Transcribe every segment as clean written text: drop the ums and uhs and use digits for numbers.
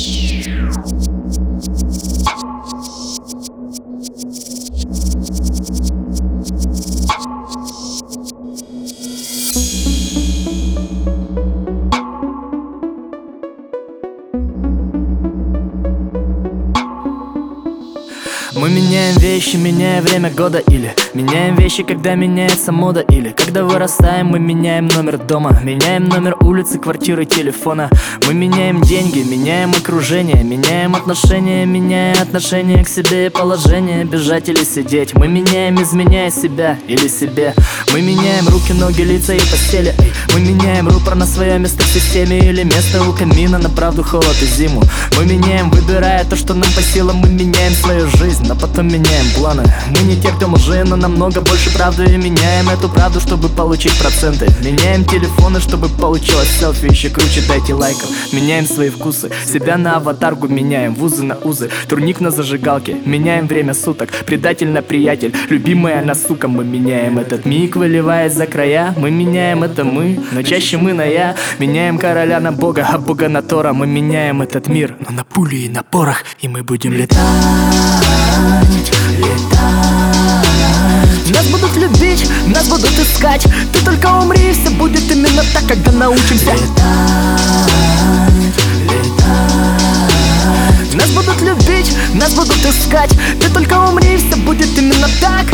Мы меняем вещи, меняя время года. Или меняем вещи, когда меняется мода. Или когда вырастаем, мы меняем номер дома, меняем номер улицы, квартиры, телефона. Мы меняем деньги, меняем окружение, меняем отношения, меняя отношение к себе и положение. Бежать или сидеть, мы меняем, изменяя себя или себе. Мы меняем руки, ноги, лица и постели. Мы меняем рупор на свое место в системе. Или место у камина на правду, холод и зиму. Мы меняем, выбирая то, что нам по силам. Мы меняем свою жизнь, но потом меняем планы. Мы не те, кто лжи, но намного больше правды. И меняем эту правду, чтобы получить проценты. Меняем телефоны, чтобы получилось селфи еще круче, дайте лайков. Меняем свои вкусы, себя на аватарку меняем. Вузы на узы, турник на зажигалке. Меняем время суток, предатель на приятель, любимая на сука. Мы меняем этот миг, выливаясь за края. Мы меняем это мы, но чаще мы на я. Меняем короля на бога, а бога на Тора. Мы меняем этот мир, но на пули и на порох. И мы будем летать. Нас будут любить, нас будут искать. Ты только умри, и все будет именно так, когда научимся Нас будут любить, нас будут искать. Ты только умри, и все будет именно так.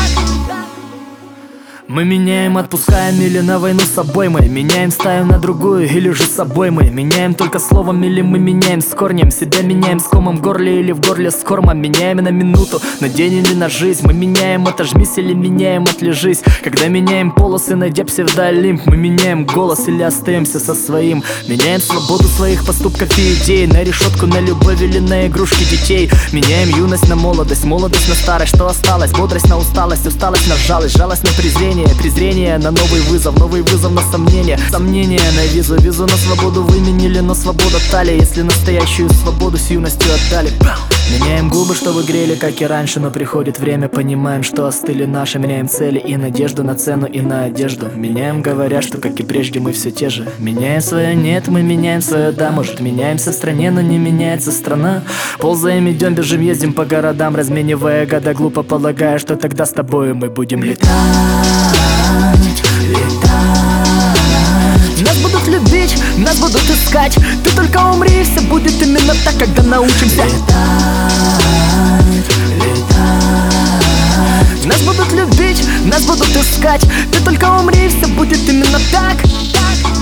Мы меняем, отпускаем или на войну с собой. Мы меняем, ставим на другую или же с собой. Мы меняем только словом или мы меняем с корнем. Себя меняем с комом в горле или в горле с кормом. Меняем на минуту, на день или на жизнь. Мы меняем, отожмись или меняем, отлежись. Когда меняем полосы, найдя псевдолимп. Мы меняем голос или остаемся со своим. Меняем свободу своих поступков и идей на решетку, на любовь или на игрушки детей. Меняем юность на молодость, молодость на старость. Что осталось? Бодрость на усталость, усталость на жалость, жалость на презрение, презрение на новый вызов на сомнение, сомнение на визу, визу на свободу выменили, но свобода талия, если настоящую свободу с юностью отдали. Меняем губы, чтобы грели, как и раньше, но приходит время, понимаем, что остыли наши. Меняем цели и надежду на цену и на одежду. Меняем, говоря, что как и прежде мы все те же. Меняем свое нет, мы меняем свое да. Может, меняемся в стране, но не меняется страна. Ползаем, идем, бежим, ездим по городам, разменивая года, глупо полагая, что тогда с тобою мы будем летать. Нас будут любить, нас будут искать. Ты только умри, и все будет именно так, когда научимся Нас будут любить, нас будут искать. Ты только умри, и все будет именно так.